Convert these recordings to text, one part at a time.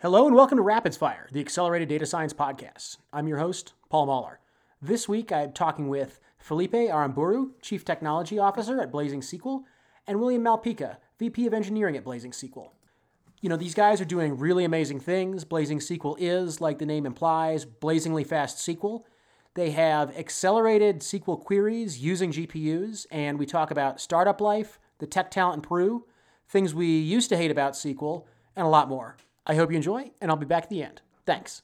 Hello and welcome to Rapids Fire, the Accelerated Data Science Podcast. I'm your host, Paul Mahler. This week I'm talking with Felipe Aramburu, Chief Technology Officer at Blazing SQL, and William Malpica, VP of Engineering at Blazing SQL. You know, these guys are doing really amazing things. Blazing SQL is, like the name implies, blazingly fast SQL. They have accelerated SQL queries using GPUs, and we talk about startup life, the tech talent in Peru, things we used to hate about SQL, and a lot more. I hope you enjoy, and I'll be back at the end. Thanks.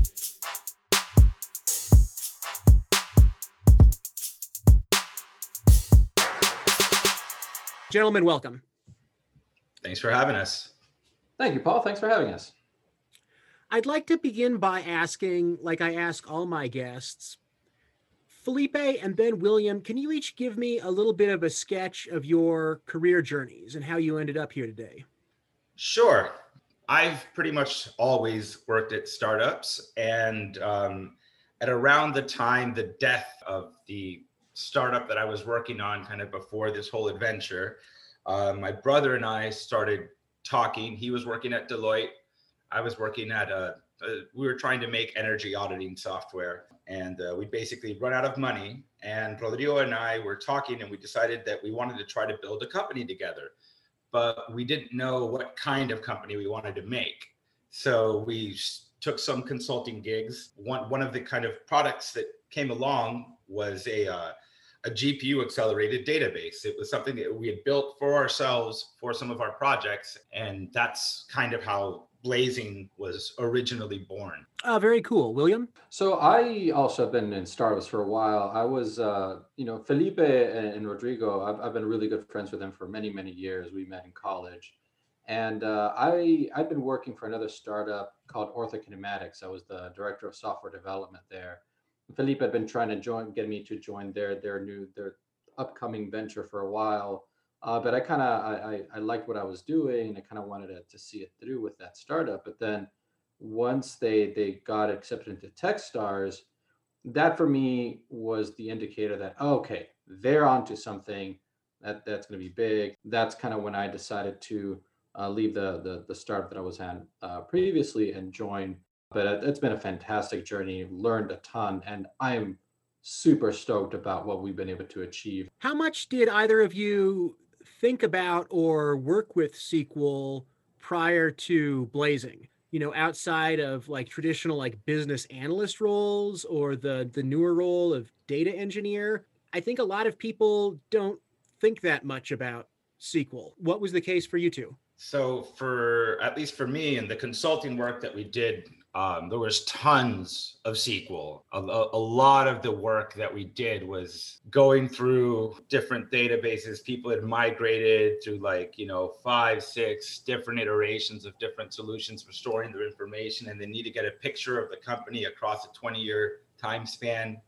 Gentlemen, welcome. Thanks for having us. Thank you, Paul. Thanks for having us. I'd like to begin by asking, like I ask all my guests, Felipe and then William, can you each give me a little bit of a sketch of your career journeys and how you ended up here today? Sure. I've pretty much always worked at startups, and at around the time the death of the startup that I was working on kind of before this whole adventure, my brother and I started talking. He was working at Deloitte. I was working at we were trying to make energy auditing software, and we basically run out of money. And Rodrigo and I were talking, and we decided that we wanted to try to build a company together, but we didn't know what kind of company we wanted to make. So we took some consulting gigs. One of the kind of products that came along was a GPU accelerated database. It was something that we had built for ourselves for some of our projects, and that's kind of how Blazing was originally born. Very cool. William? So I also have been in startups for a while. I was, Felipe and Rodrigo, I've been really good friends with them for many, many years. We met in college. And I've been working for another startup called OrthoKinematics. I was the director of software development there. Felipe had been trying to get me to join their upcoming venture for a while. But I liked what I was doing, and I kind of wanted to see it through with that startup. But then once they got accepted into Techstars, that for me was the indicator that, okay, they're onto something that's going to be big. That's kind of when I decided to leave the startup that I was at previously and join. But it's been a fantastic journey, learned a ton, and I'm super stoked about what we've been able to achieve. How much did either of you think about or work with SQL prior to Blazing? You know, outside of like traditional like business analyst roles or the newer role of data engineer, I think a lot of people don't think that much about SQL. What was the case for you two? So for, at least for me, and the consulting work that we did, there was tons of SQL. A lot of the work that we did was going through different databases. People had migrated through 5, 6 different iterations of different solutions for storing their information, and they need to get a picture of the company across a 20-year time span.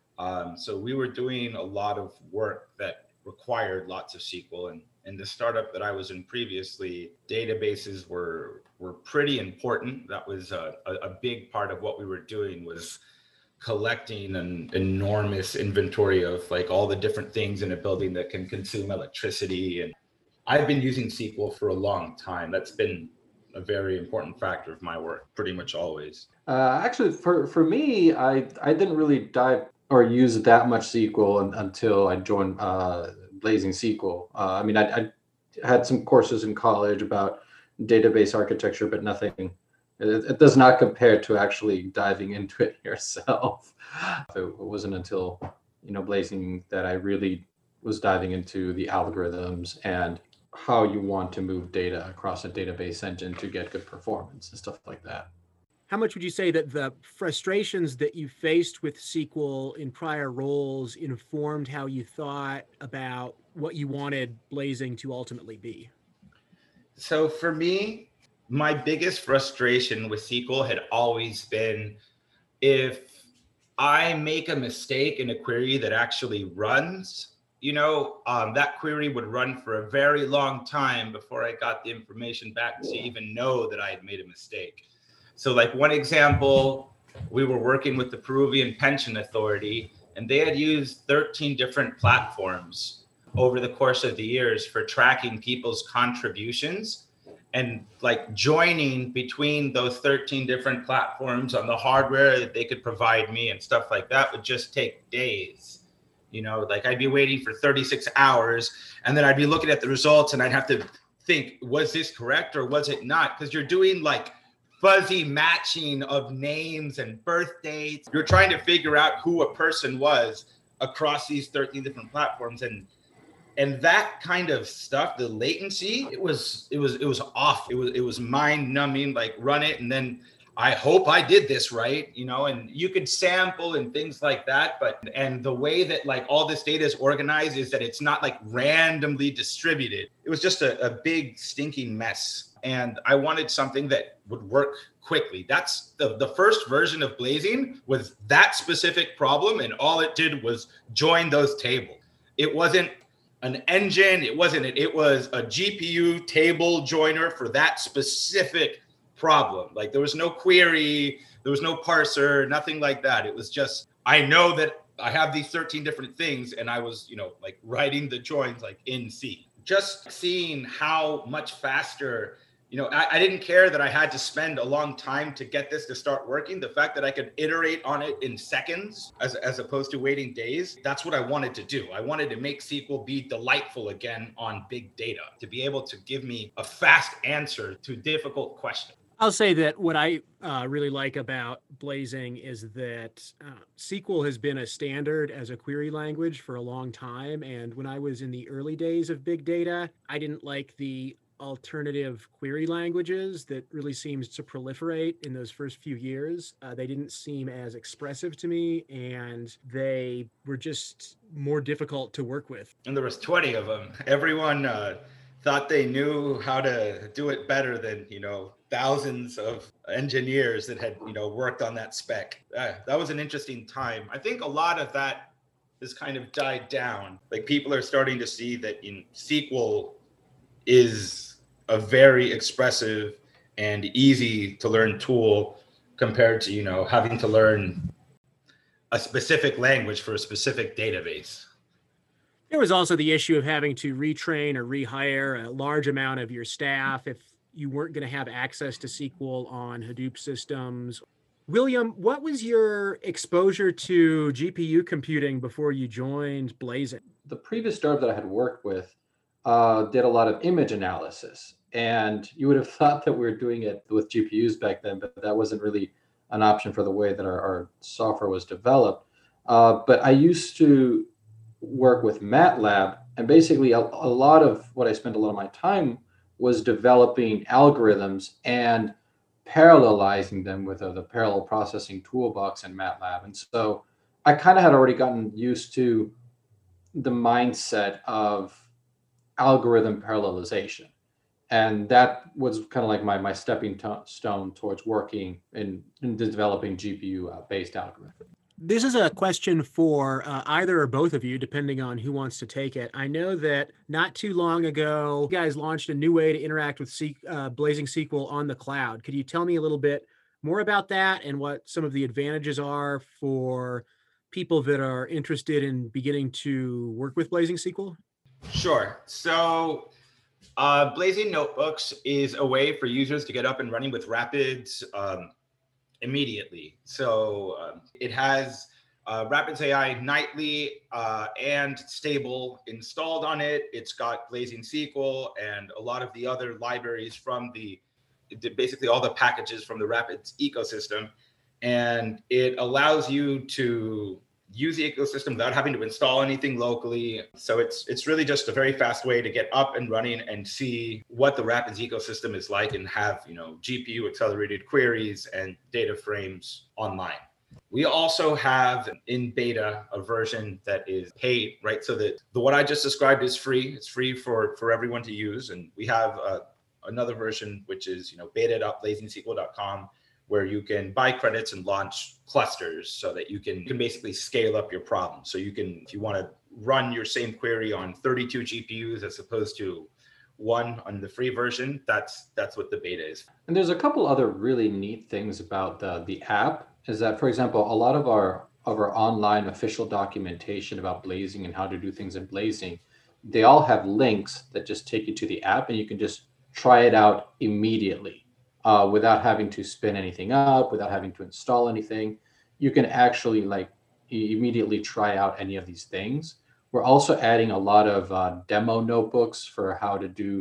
So we were doing a lot of work that required lots of SQL. And in the startup that I was in previously, databases were pretty important. That was a big part of what we were doing, was collecting an enormous inventory of like all the different things in a building that can consume electricity. And I've been using SQL for a long time. That's been a very important factor of my work, pretty much always. Actually, for me, I didn't really dive or use that much SQL until I joined Blazing SQL. I had some courses in college about database architecture, but nothing. It does not compare to actually diving into it yourself. It wasn't until Blazing that I really was diving into the algorithms and how you want to move data across a database engine to get good performance and stuff like that. How much would you say that the frustrations that you faced with SQL in prior roles informed how you thought about what you wanted Blazing to ultimately be? So for me, my biggest frustration with SQL had always been, if I make a mistake in a query that actually runs, that query would run for a very long time before I got the information back to even know that I had made a mistake. So like one example, we were working with the Peruvian Pension Authority, and they had used 13 different platforms over the course of the years for tracking people's contributions. and like joining between those 13 different platforms on the hardware that they could provide me and stuff like that would just take days. Like I'd be waiting for 36 hours and then I'd be looking at the results and I'd have to think, was this correct or was it not? Because you're doing like fuzzy matching of names and birth dates. You're trying to figure out who a person was across these 13 different platforms. And that kind of stuff, the latency, it was off. It was mind numbing, like run it. And then I hope I did this right, and you could sample and things like that. And the way that like all this data is organized is that it's not like randomly distributed. It was just a big stinking mess. And I wanted something that would work quickly. That's the first version of Blazing was that specific problem. And all it did was join those tables. It wasn't an engine. It was a GPU table joiner for that specific problem. Like there was no query, there was no parser, nothing like that. It was just, I know that I have these 13 different things and I was, like writing the joins like in C. Just seeing how much faster, I didn't care that I had to spend a long time to get this to start working. The fact that I could iterate on it in seconds as opposed to waiting days, that's what I wanted to do. I wanted to make SQL be delightful again on big data, to be able to give me a fast answer to difficult questions. I'll say that what I really like about Blazing is that SQL has been a standard as a query language for a long time. And when I was in the early days of big data, I didn't like the alternative query languages that really seems to proliferate in those first few years. They didn't seem as expressive to me, and they were just more difficult to work with. And there was 20 of them. Everyone thought they knew how to do it better than, thousands of engineers that had, worked on that spec. That was an interesting time. I think a lot of that has kind of died down. Like people are starting to see that in SQL is a very expressive and easy to learn tool compared to, having to learn a specific language for a specific database. There was also the issue of having to retrain or rehire a large amount of your staff if you weren't going to have access to SQL on Hadoop systems. William, what was your exposure to GPU computing before you joined Blazing? The previous startup that I had worked with did a lot of image analysis. And you would have thought that we were doing it with GPUs back then, but that wasn't really an option for the way that our software was developed. But I used to work with MATLAB, and basically a lot of what I spent a lot of my time was developing algorithms and parallelizing them with the parallel processing toolbox in MATLAB. And so I kind of had already gotten used to the mindset of algorithm parallelization. And that was kind of like my stepping stone towards working in developing GPU-based algorithms. This is a question for either or both of you, depending on who wants to take it. I know that not too long ago, you guys launched a new way to interact with Blazing SQL on the cloud. Could you tell me a little bit more about that and what some of the advantages are for people that are interested in beginning to work with Blazing SQL? Sure. So Blazing Notebooks is a way for users to get up and running with Rapids immediately. So it has Rapids AI Nightly and Stable installed on it. It's got Blazing SQL and a lot of the other libraries from basically all the packages from the Rapids ecosystem. And it allows you to use the ecosystem without having to install anything locally. So it's really just a very fast way to get up and running and see what the Rapids ecosystem is like and have, GPU accelerated queries and data frames online. We also have in beta a version that is paid, right? So that what I just described is free. It's free for everyone to use. And we have another version, which is, beta.blazingSQL.com, where you can buy credits and launch clusters so that you can basically scale up your problem. So you can, if you want to run your same query on 32 GPUs as opposed to one on the free version, that's what the beta is. And there's a couple other really neat things about the app is that, for example, a lot of our online official documentation about Blazing and how to do things in Blazing, they all have links that just take you to the app, and you can just try it out immediately without having to spin anything up, without having to install anything. You can actually like immediately try out any of these things. We're also adding a lot of demo notebooks for how to do,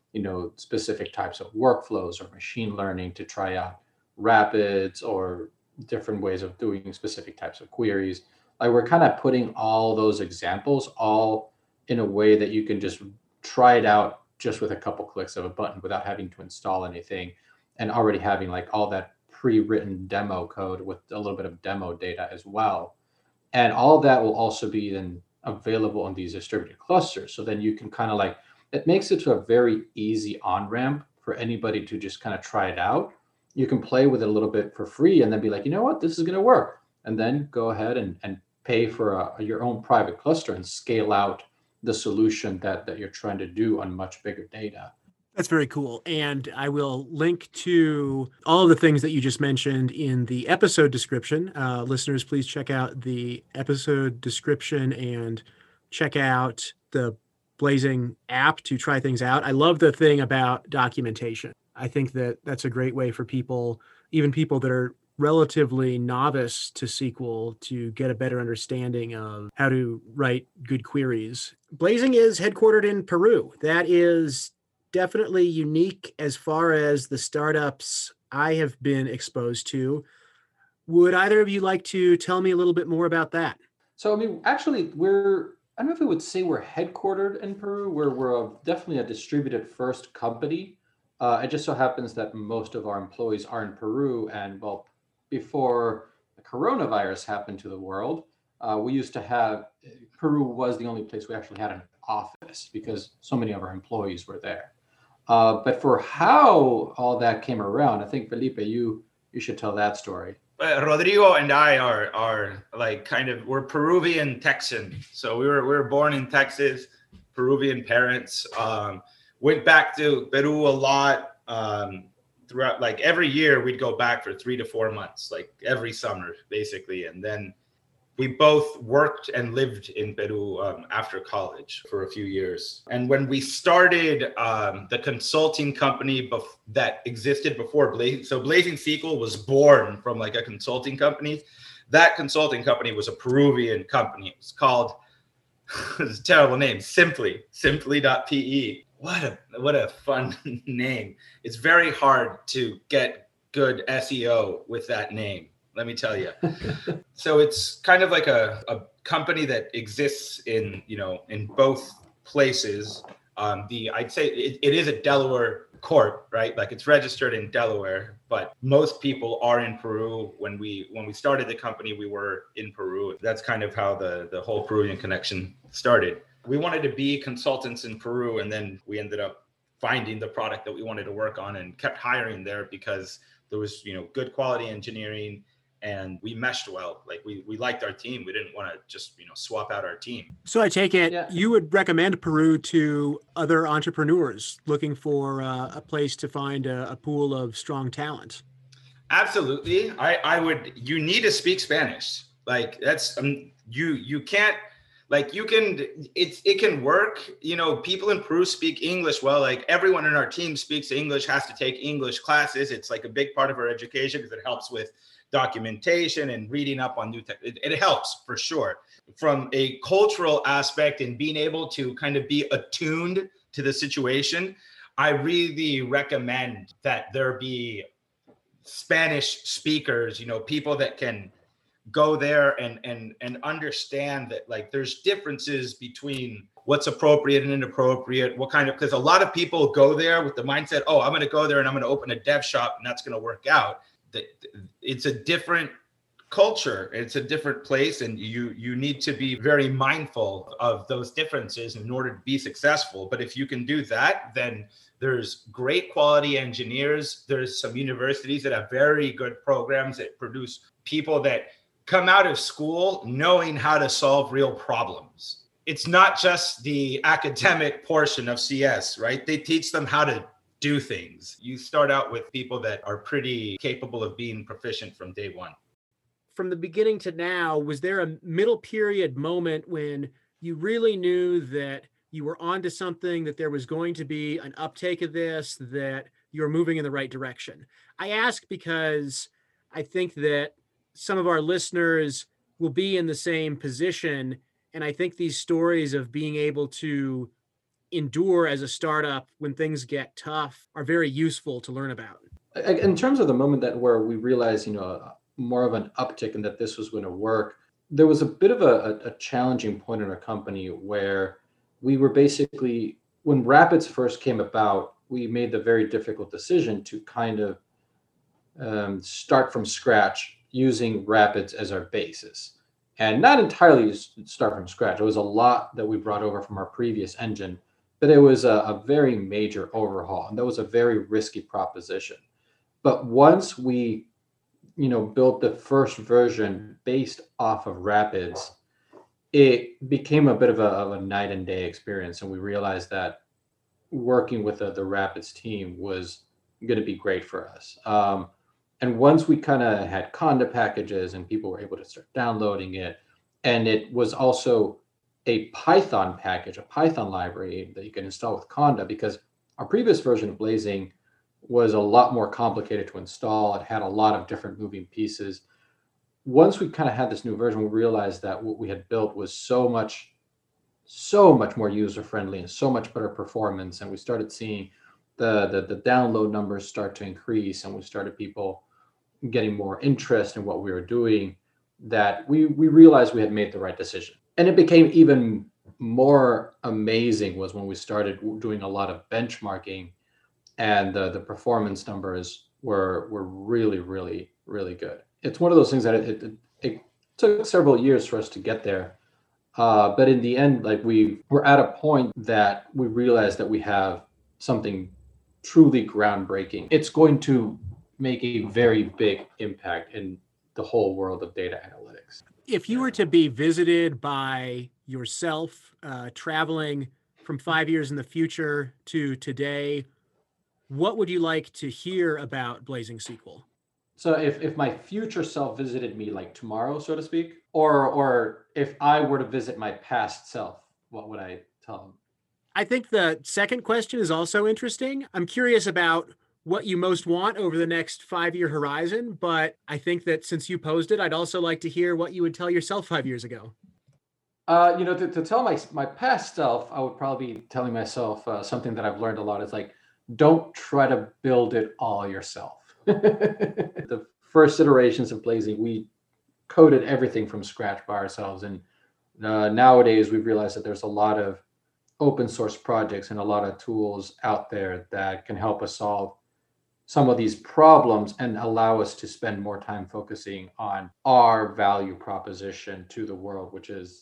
specific types of workflows or machine learning to try out rapids or different ways of doing specific types of queries. Like we're kind of putting all those examples all in a way that you can just try it out just with a couple clicks of a button without having to install anything and already having like all that pre-written demo code with a little bit of demo data as well. And all that will also be then available on these distributed clusters. So then you can kind of like, it makes it to a very easy on-ramp for anybody to just kind of try it out. You can play with it a little bit for free and then be like, you know what, this is going to work. And then go ahead and pay for your own private cluster and scale out the solution that you're trying to do on much bigger data. That's very cool. And I will link to all of the things that you just mentioned in the episode description. Listeners, please check out the episode description and check out the Blazing app to try things out. I love the thing about documentation. I think that that's a great way for people, even people that are relatively novice to SQL, to get a better understanding of how to write good queries. Blazing is headquartered in Peru. That is definitely unique as far as the startups I have been exposed to. Would either of you like to tell me a little bit more about that? So, I mean, actually, I don't know if we would say we're headquartered in Peru. We're definitely a distributed first company. It just so happens that most of our employees are in Peru. And well, before the coronavirus happened to the world, we used to have, Peru was the only place we actually had an office because so many of our employees were there. But for how all that came around, I think, Felipe, you should tell that story. Rodrigo and I are like kind of, we're Peruvian Texan. So we were born in Texas, Peruvian parents. Went back to Peru a lot throughout, like every year we'd go back for 3 to 4 months, like every summer basically. And then we both worked and lived in Peru after college for a few years. And when we started the consulting company that existed before Blazing, so Blazing SQL was born from like a consulting company. That consulting company was a Peruvian company. It was called, it's a terrible name, Simply.pe. What a fun name. It's very hard to get good SEO with that name, let me tell you. So it's kind of like a company that exists in both places. I'd say it is a Delaware corp, right? Like it's registered in Delaware, but most people are in Peru. When we started the company, we were in Peru. That's kind of how the whole Peruvian connection started. We wanted to be consultants in Peru, and then we ended up finding the product that we wanted to work on and kept hiring there because there was good quality engineering. And we meshed well. Like we liked our team. We didn't want to just swap out our team. So I take it you would recommend Peru to other entrepreneurs looking for a place to find a pool of strong talent. Absolutely. I would. You need to speak Spanish. Like that's you can't. Like you can. It can work. People in Peru speak English well. Like everyone in our team speaks English. Has to take English classes. It's like a big part of our education because it helps with documentation and reading up on new tech. It helps for sure. From a cultural aspect and being able to kind of be attuned to the situation, I really recommend that there be Spanish speakers, people that can go there and understand that like there's differences between what's appropriate and inappropriate, because a lot of people go there with the mindset, oh, I'm going to go there and I'm going to open a dev shop and that's going to work out. It's a different culture. It's a different place. And you need to be very mindful of those differences in order to be successful. But if you can do that, then there's great quality engineers. There's some universities that have very good programs that produce people that come out of school knowing how to solve real problems. It's not just the academic portion of CS, right? They teach them how to do things. You start out with people that are pretty capable of being proficient from day one. From the beginning to now, was there a middle period moment when you really knew that you were onto something, that there was going to be an uptake of this, that you're moving in the right direction. I ask because I think that some of our listeners will be in the same position. And I think these stories of being able to endure as a startup when things get tough are very useful to learn about. In terms of the moment that where we realized, more of an uptick and that this was going to work, there was a bit of a challenging point in our company where we were basically, when Rapids first came about, we made the very difficult decision to kind of start from scratch using Rapids as our basis. And not entirely start from scratch. It was a lot that we brought over from our previous engine, but it was a very major overhaul. And that was a very risky proposition. But once we, built the first version based off of Rapids, it became a bit of a night and day experience. And we realized that working with the Rapids team was going to be great for us. And once we kind of had Conda packages and people were able to start downloading it, and it was also a Python package, a Python library that you can install with Conda, because our previous version of Blazing was a lot more complicated to install. It had a lot of different moving pieces. Once we kind of had this new version, we realized that what we had built was so much more user friendly and so much better performance. And we started seeing the download numbers start to increase, and we started people getting more interest in what we were doing, that we realized we had made the right decision. And it became even more amazing was when we started doing a lot of benchmarking, and the performance numbers were really, really, really good. It's one of those things that it took several years for us to get there. But in the end, like, we were at a point that we realized that we have something truly groundbreaking. It's going to make a very big impact in the whole world of data analytics. If you were to be visited by yourself, traveling from 5 years in the future to today, what would you like to hear about Blazing SQL? So if my future self visited me like tomorrow, so to speak, or if I were to visit my past self, what would I tell them? I think the second question is also interesting. I'm curious about what you most want over the next 5 year horizon, but I think that since you posed it, I'd also like to hear what you would tell yourself 5 years ago. To tell my past self, I would probably be telling myself something that I've learned a lot. Is like, don't try to build it all yourself. The first iterations of Blazing, we coded everything from scratch by ourselves, and nowadays we've realized that there's a lot of open source projects and a lot of tools out there that can help us solve some of these problems and allow us to spend more time focusing on our value proposition to the world, which is,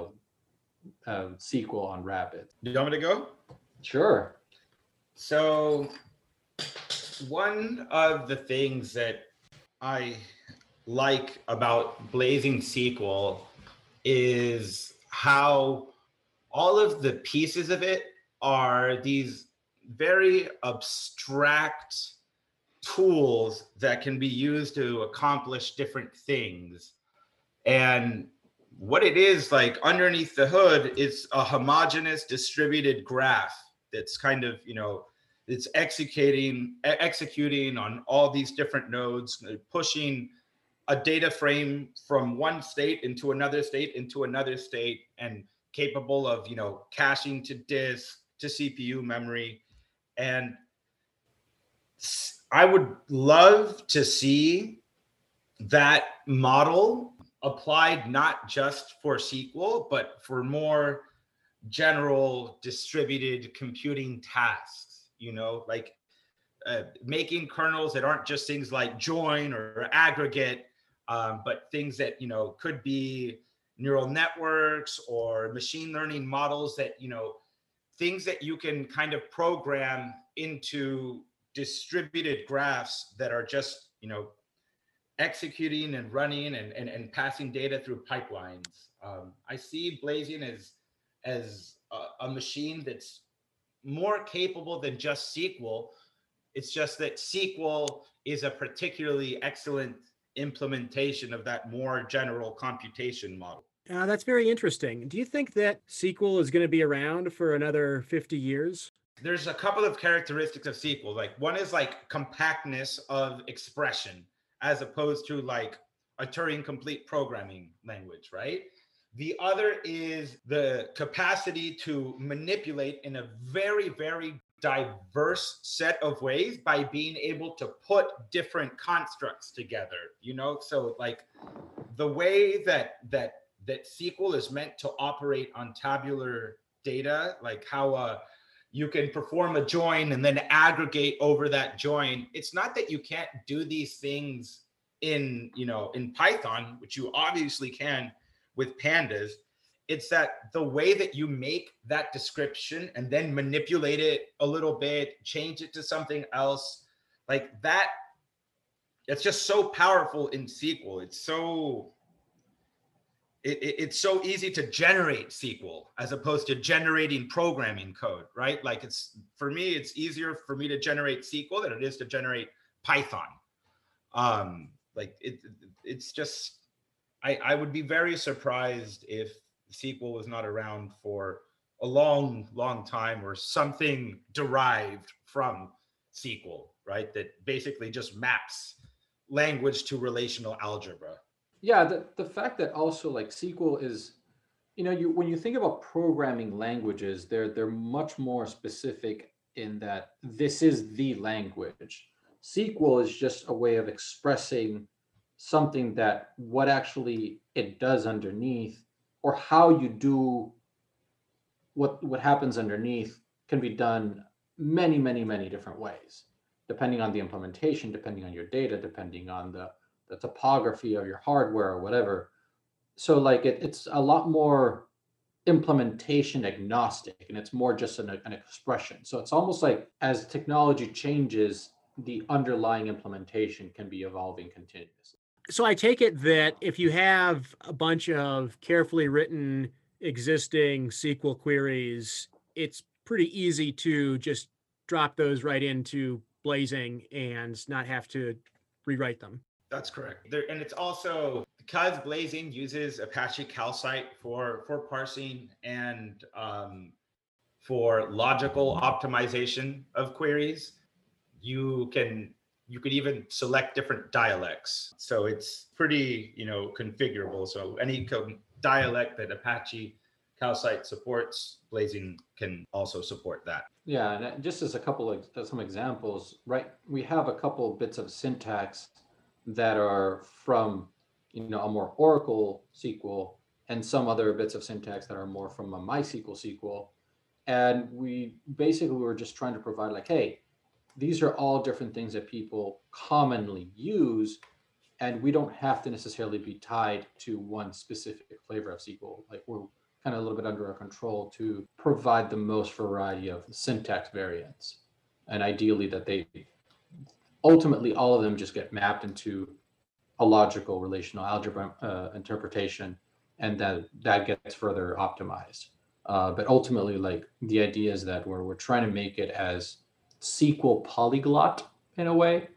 SQL on Rapid. Do you want me to go? Sure. So one of the things that I like about Blazing SQL is how all of the pieces of it are these very abstract tools that can be used to accomplish different things. And what it is, like, underneath the hood, is a homogeneous distributed graph that's kind of, it's executing on all these different nodes, pushing a data frame from one state into another state, and capable of, caching to disk, to CPU memory. And I would love to see that model applied not just for SQL, but for more general distributed computing tasks, like making kernels that aren't just things like join or aggregate, but things that, could be neural networks or machine learning models that, things that you can kind of program into distributed graphs that are just, executing and running and passing data through pipelines. I see Blazing as a machine that's more capable than just SQL. It's just that SQL is a particularly excellent implementation of that more general computation model. That's very interesting. Do you think that SQL is going to be around for another 50 years? There's a couple of characteristics of SQL. Like one is like compactness of expression as opposed to like a Turing complete programming language, right? The other is the capacity to manipulate in a very, very diverse set of ways by being able to put different constructs together, you know? So like the way that SQL is meant to operate on tabular data, like how you can perform a join and then aggregate over that join. It's not that you can't do these things in, you know, in Python, which you obviously can with pandas. It's that the way that you make that description and then manipulate it a little bit, change it to something else, like that, it's just so powerful in SQL. It's so easy to generate SQL as opposed to generating programming code, right? Like it's, for me, it's easier for me to generate SQL than it is to generate Python. It's just, I would be very surprised if SQL was not around for a long, long time, or something derived from SQL, right? That basically just maps language to relational algebra. Yeah, the fact that also like SQL is, you when you think about programming languages, they're much more specific in that this is the language. SQL is just a way of expressing something that what actually it does underneath, or how you do what happens underneath can be done many, many, many different ways, depending on the implementation, depending on your data, depending on the topography of your hardware or whatever. So like it's a lot more implementation agnostic, and it's more just an expression. So it's almost like as technology changes, the underlying implementation can be evolving continuously. So I take it that if you have a bunch of carefully written existing SQL queries, it's pretty easy to just drop those right into Blazing and not have to rewrite them. That's correct. There, and it's also because Blazing uses Apache Calcite for parsing and for logical optimization of queries. You can you could even select different dialects. So it's pretty, you know, configurable. So any dialect that Apache Calcite supports, Blazing can also support that. Yeah, and just as a couple of some examples, right? We have a couple bits of syntax that are from, a more Oracle SQL, and some other bits of syntax that are more from a MySQL SQL. And we basically were just trying to provide like, hey, these are all different things that people commonly use, and we don't have to necessarily be tied to one specific flavor of SQL. Like we're kind of a little bit under our control to provide the most variety of syntax variants. And ideally that they ultimately all of them just get mapped into a logical relational algebra interpretation, and that gets further optimized. But ultimately, like the idea is that we're trying to make it as SQL polyglot in a way,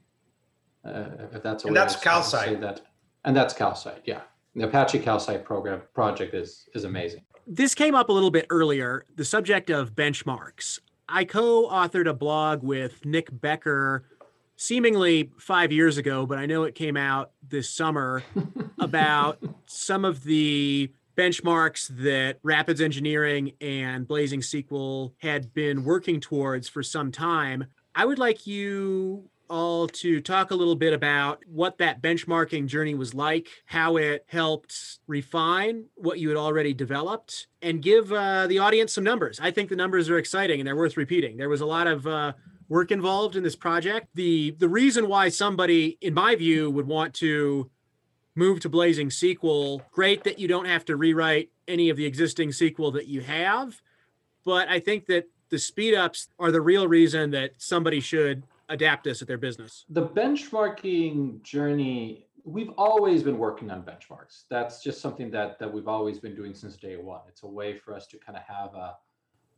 if that's a And way that's to say Calcite. that. And that's Calcite, yeah. The Apache Calcite project is amazing. This came up a little bit earlier, the subject of benchmarks. I co-authored a blog with Nick Becker seemingly 5 years ago, but I know it came out this summer about some of the benchmarks that Rapids Engineering and Blazing SQL had been working towards for some time. I would like you all to talk a little bit about what that benchmarking journey was like, how it helped refine what you had already developed, and give the audience some numbers. I think the numbers are exciting and they're worth repeating. There was a lot of work involved in this project. The reason why somebody, in my view, would want to move to Blazing SQL, great that you don't have to rewrite any of the existing SQL that you have, but I think that the speed ups are the real reason that somebody should adapt this at their business. The benchmarking journey, we've always been working on benchmarks. That's just something that we've always been doing since day one. It's a way for us to kind of have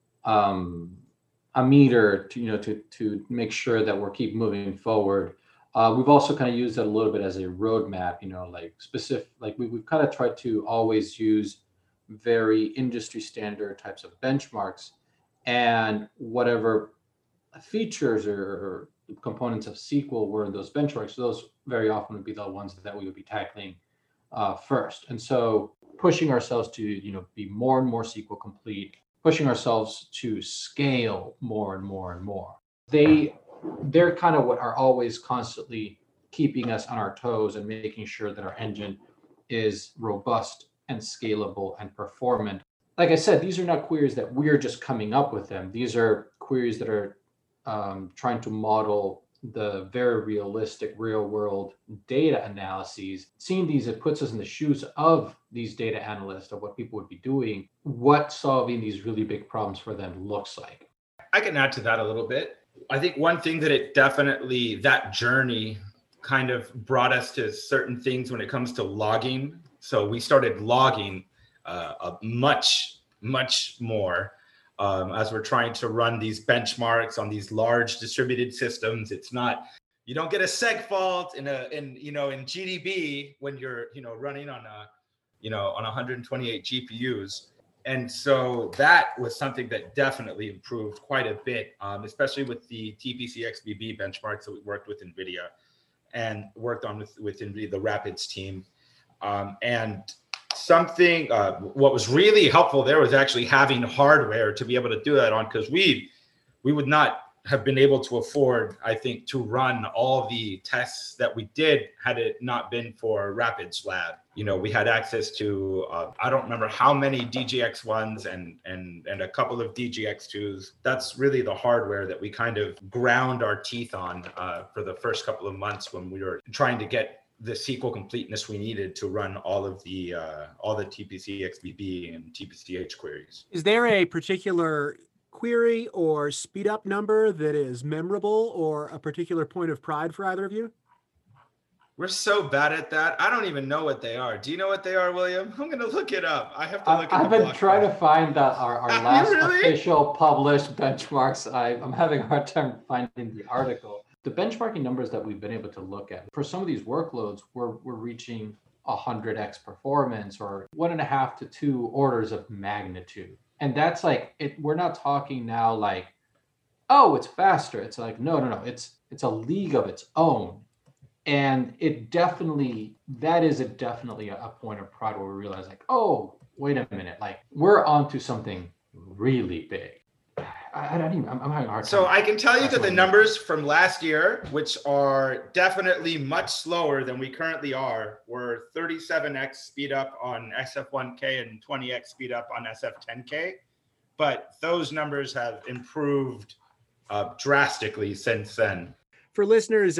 a meter to to make sure that we're keep moving forward. We've also kind of used it a little bit as a roadmap, like specific, like we've kind of tried to always use very industry standard types of benchmarks, and whatever features or components of SQL were in those benchmarks, those very often would be the ones that we would be tackling first. And so pushing ourselves to, be more and more SQL complete, pushing ourselves to scale more and more and more. They're kind of what are always constantly keeping us on our toes and making sure that our engine is robust and scalable and performant. Like I said, these are not queries that we're just coming up with them. These are queries that are trying to model the very realistic real world data analyses. Seeing these, it puts us in the shoes of these data analysts, of what people would be doing, what solving these really big problems for them looks like. I can add to that a little bit. I think one thing that that journey kind of brought us to certain things when it comes to logging. So we started logging much more as we're trying to run these benchmarks on these large distributed systems. It's not, you don't get a seg fault in GDB when you're running on 128 GPUs. And so that was something that definitely improved quite a bit, especially with the TPC-XBB benchmarks that we worked with NVIDIA and worked on with NVIDIA, the Rapids team. And something, what was really helpful there was actually having hardware to be able to do that on, because we would not have been able to afford, I think, to run all the tests that we did had it not been for Rapids Lab. We had access to, I don't remember how many DGX1s and a couple of DGX2s. That's really the hardware that we kind of ground our teeth on for the first couple of months when we were trying to get the SQL completeness we needed to run all the TPC-XBB and TPC-H queries. Is there a particular query or speed up number that is memorable or a particular point of pride for either of you? We're so bad at that. I don't even know what they are. Do you know what they are, William? I'm going to look it up. I have to look I've been trying to find our last official published benchmarks. I'm having a hard time finding the article. The benchmarking numbers that we've been able to look at for some of these workloads, we're reaching 100x performance, or 1.5 to 2 orders of magnitude. And that's like, we're not talking now like, oh, it's faster. It's like, no. It's a league of its own. And that is definitely a point of pride where we realize like, oh, wait a minute, like we're onto something really big. I'm having a hard time. So I can tell you that the numbers from last year, which are definitely much slower than we currently are, were 37x speed up on SF1K and 20x speed up on SF10K. But those numbers have improved drastically since then. For listeners,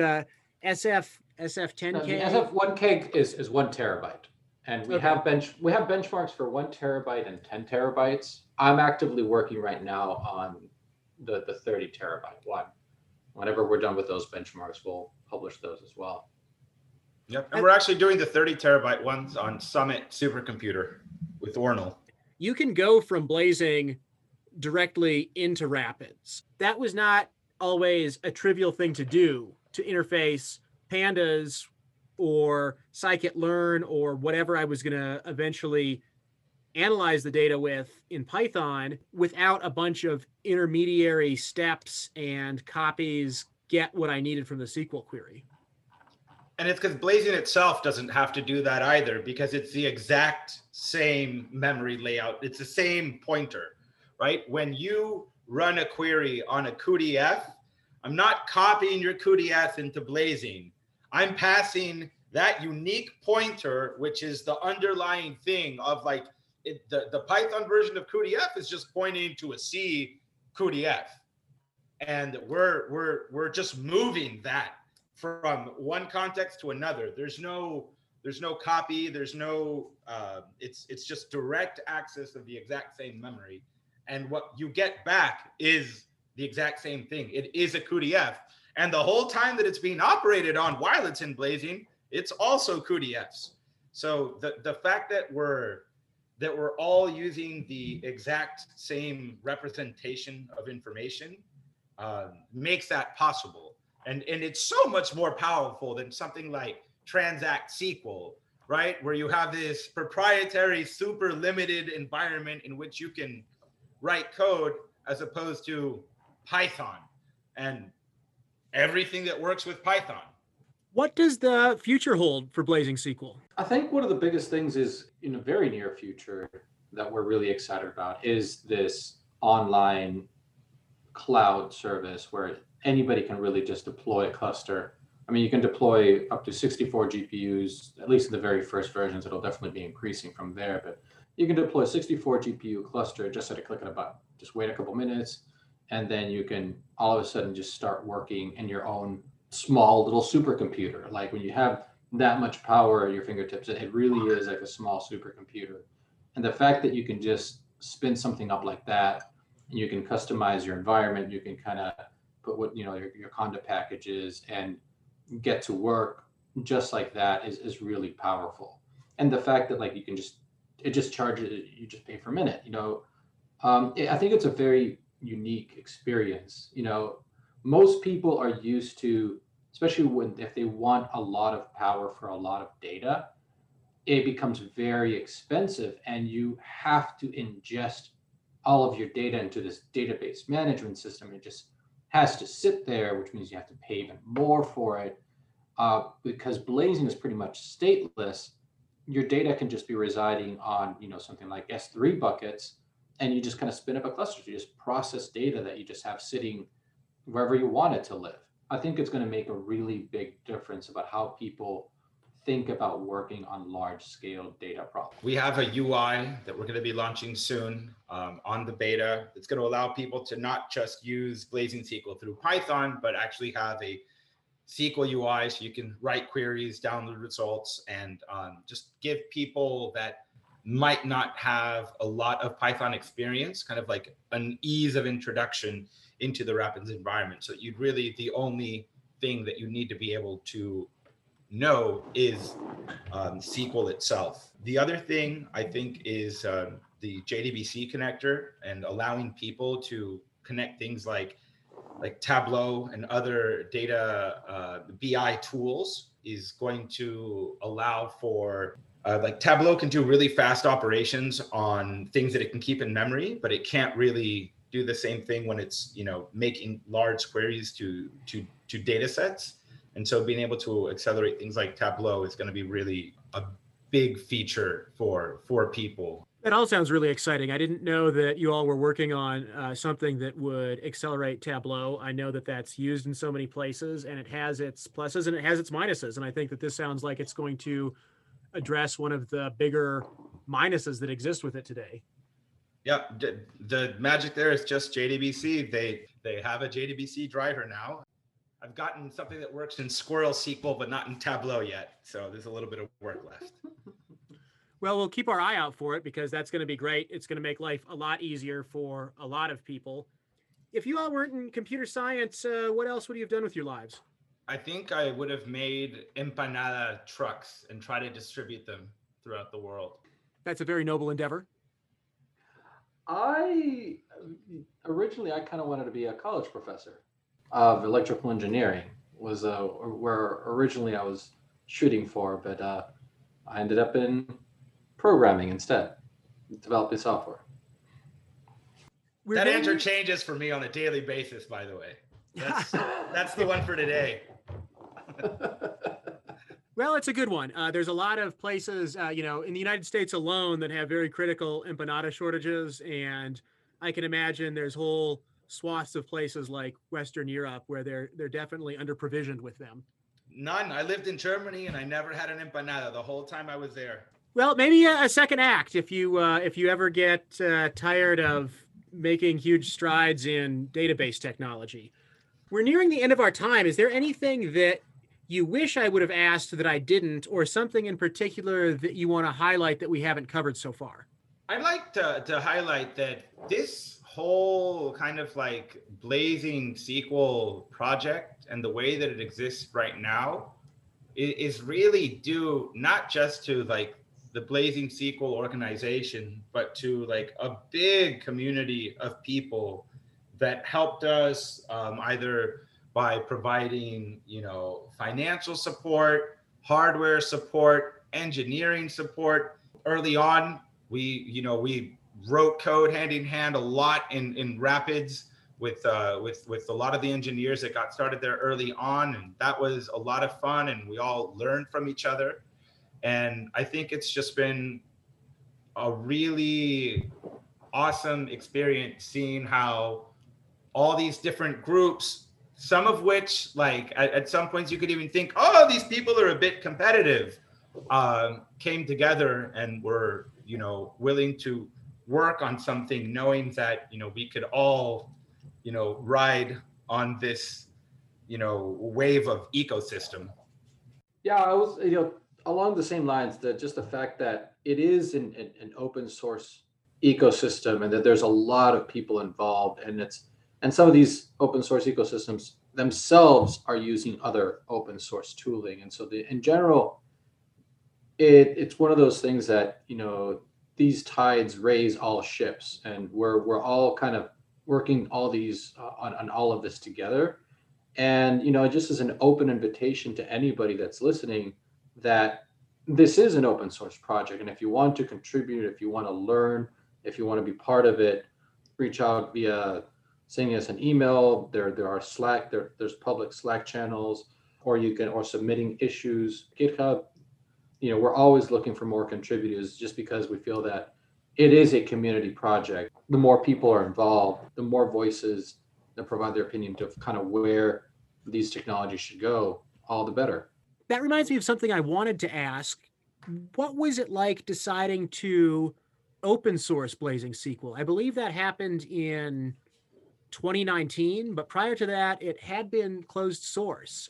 SF10K. No, SF1K is 1 terabyte, and we have benchmarks for 1 terabyte and 10 terabytes. I'm actively working right now on the 30 terabyte one. Whenever we're done with those benchmarks, we'll publish those as well. Yep, and we're actually doing the 30 terabyte ones on Summit Supercomputer with Ornal. You can go from Blazing directly into Rapids. That was not always a trivial thing to do, to interface pandas or scikit-learn or whatever I was going to eventually analyze the data with in Python without a bunch of intermediary steps and copies, get what I needed from the SQL query. And it's because Blazing itself doesn't have to do that either, because it's the exact same memory layout. It's the same pointer, right? When you run a query on a cuDF, I'm not copying your cuDF into Blazing. I'm passing that unique pointer, which is the underlying thing of like the Python version of cuDF is just pointing to a C cuDF. And we're just moving that from one context to another. There's no copy. There's no. It's just direct access of the exact same memory, and what you get back is the exact same thing. It is a cuDF, and the whole time that it's being operated on while it's in Blazing, it's also cuDFs. So the fact that we're all using the exact same representation of information makes that possible. And it's so much more powerful than something like Transact SQL, right? Where you have this proprietary, super limited environment in which you can write code, as opposed to Python and everything that works with Python. What does the future hold for Blazing SQL? I think one of the biggest things is in the very near future that we're really excited about is this online cloud service where anybody can really just deploy a cluster. I mean, you can deploy up to 64 GPUs, at least in the very first versions. It'll definitely be increasing from there, but you can deploy 64 GPU cluster just at a click of a button. Just wait a couple minutes, and then you can all of a sudden just start working in your own small little supercomputer. Like when you have that much power at your fingertips, it really is like a small supercomputer. And the fact that you can just spin something up like that, and you can customize your environment, you can kind of put what your conda packages and get to work just like that is really powerful. And the fact that like you can just charges, you just pay per minute. I think it's a very unique experience. Most people are used to, especially if they want a lot of power for a lot of data, it becomes very expensive, and you have to ingest all of your data into this database management system. It just has to sit there, which means you have to pay even more for it. Because Blazing is pretty much stateless, your data can just be residing on something like S3 buckets, and you just kind of spin up a cluster to just process data that you just have sitting wherever you want it to live. I think it's going to make a really big difference about how people think about working on large scale data problems. We have a UI that we're going to be launching soon on the beta. It's going to allow people to not just use Blazing SQL through Python, but actually have a SQL UI, so you can write queries, download results, and just give people that might not have a lot of Python experience kind of like an ease of introduction into the Rapids environment. So you'd really, the only thing that you need to be able to know is SQL itself. The other thing I think is the JDBC connector, and allowing people to connect things like Tableau and other data BI tools is going to allow for like Tableau can do really fast operations on things that it can keep in memory, but it can't really do the same thing when it's making large queries to data sets. And so being able to accelerate things like Tableau is going to be really a big feature for people. That all sounds really exciting. I didn't know that you all were working on something that would accelerate Tableau. I know that that's used in so many places, and it has its pluses and it has its minuses. And I think that this sounds like it's going to address one of the bigger minuses that exist with it today. Yeah, the magic there is just JDBC. They have a JDBC driver now. I've gotten something that works in Squirrel SQL, but not in Tableau yet. So there's a little bit of work left. Well, we'll keep our eye out for it, because that's going to be great. It's going to make life a lot easier for a lot of people. If you all weren't in computer science, what else would you have done with your lives? I think I would have made empanada trucks and try to distribute them throughout the world. That's a very noble endeavor. Originally I kind of wanted to be a college professor of electrical engineering, was where originally I was shooting for, but I ended up in programming instead, developing software. That answer changes for me on a daily basis, by the way. That's the one for today. Well, it's a good one. There's a lot of places, in the United States alone that have very critical empanada shortages. And I can imagine there's whole swaths of places like Western Europe where they're definitely under-provisioned with them. None. I lived in Germany and I never had an empanada the whole time I was there. Well, maybe a second act if you ever get tired of making huge strides in database technology. We're nearing the end of our time. Is there anything that you wish I would have asked that I didn't, or something in particular that you want to highlight that we haven't covered so far? I'd like to highlight that this whole kind of like Blazing SQL project and the way that it exists right now is really due not just to like the Blazing SQL organization, but to like a big community of people that helped us either by providing, financial support, hardware support, engineering support. Early on, we wrote code hand in hand a lot in Rapids with a lot of the engineers that got started there early on, and that was a lot of fun, and we all learned from each other. And I think it's just been a really awesome experience seeing how all these different groups, some of which, like at some points you could even think, oh, these people are a bit competitive, came together and were, willing to work on something, knowing that, we could all, ride on this, wave of ecosystem. Yeah, I was, along the same lines, that just the fact that it is an open source ecosystem and that there's a lot of people involved, and some of these open source ecosystems themselves are using other open source tooling. And so in general, it's one of those things that, these tides raise all ships, and we're all kind of working all these on all of this together. And, just as an open invitation to anybody that's listening, that this is an open source project. And if you want to contribute, if you want to learn, if you want to be part of it, reach out via sending us an email. There are Slack, there's public Slack channels, or submitting issues, GitHub. We're always looking for more contributors, just because we feel that it is a community project. The more people are involved, the more voices that provide their opinion to kind of where these technologies should go, all the better. That reminds me of something I wanted to ask. What was it like deciding to open source Blazing SQL? I believe that happened in 2019, but prior to that, it had been closed source.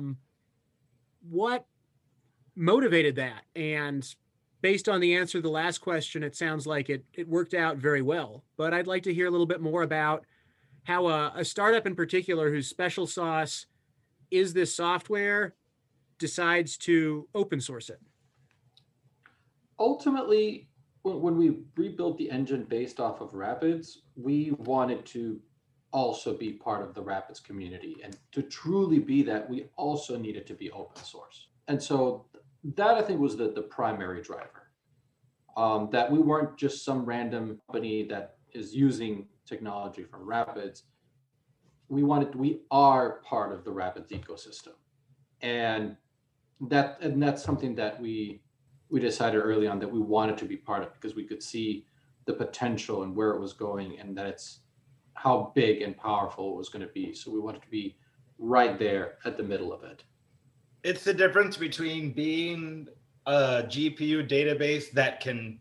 What motivated that? And based on the answer to the last question, it sounds like it worked out very well. But I'd like to hear a little bit more about how a startup in particular whose special sauce is this software decides to open source it. Ultimately, when we rebuilt the engine based off of Rapids, we wanted to also be part of the Rapids community. And to truly be that, we also needed to be open source. And so that, I think, was the primary driver. That we weren't just some random company that is using technology from Rapids. We are part of the Rapids ecosystem. And that's something that we decided early on that we wanted to be part of, because we could see the potential and where it was going, and that it's how big and powerful it was going to be. So we wanted to be right there at the middle of it. It's the difference between being a GPU database that can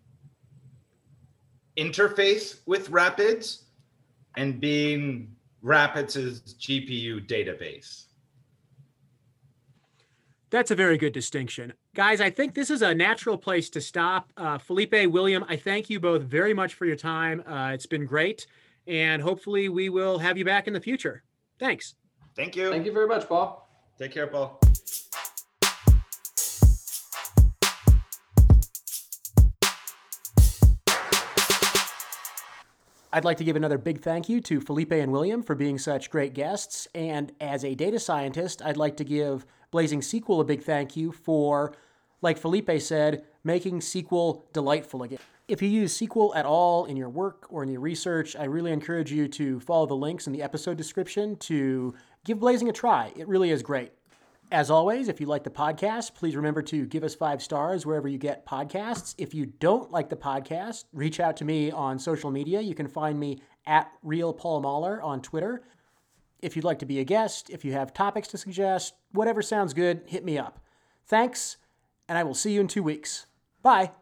interface with Rapids and being Rapids' GPU database. That's a very good distinction. Guys, I think this is a natural place to stop. Felipe, William, I thank you both very much for your time. It's been great, and hopefully we will have you back in the future. Thanks. Thank you. Thank you very much, Paul. Take care, Paul. I'd like to give another big thank you to Felipe and William for being such great guests. And as a data scientist, I'd like to give Blazing SQL a big thank you for, like Felipe said, making SQL delightful again. If you use SQL at all in your work or in your research, I really encourage you to follow the links in the episode description to give Blazing a try. It really is great. As always, if you like the podcast, please remember to give us 5 stars wherever you get podcasts. If you don't like the podcast, reach out to me on social media. You can find me at RealPaulMahler on Twitter. If you'd like to be a guest, if you have topics to suggest, whatever sounds good, hit me up. Thanks, and I will see you in 2 weeks. Bye.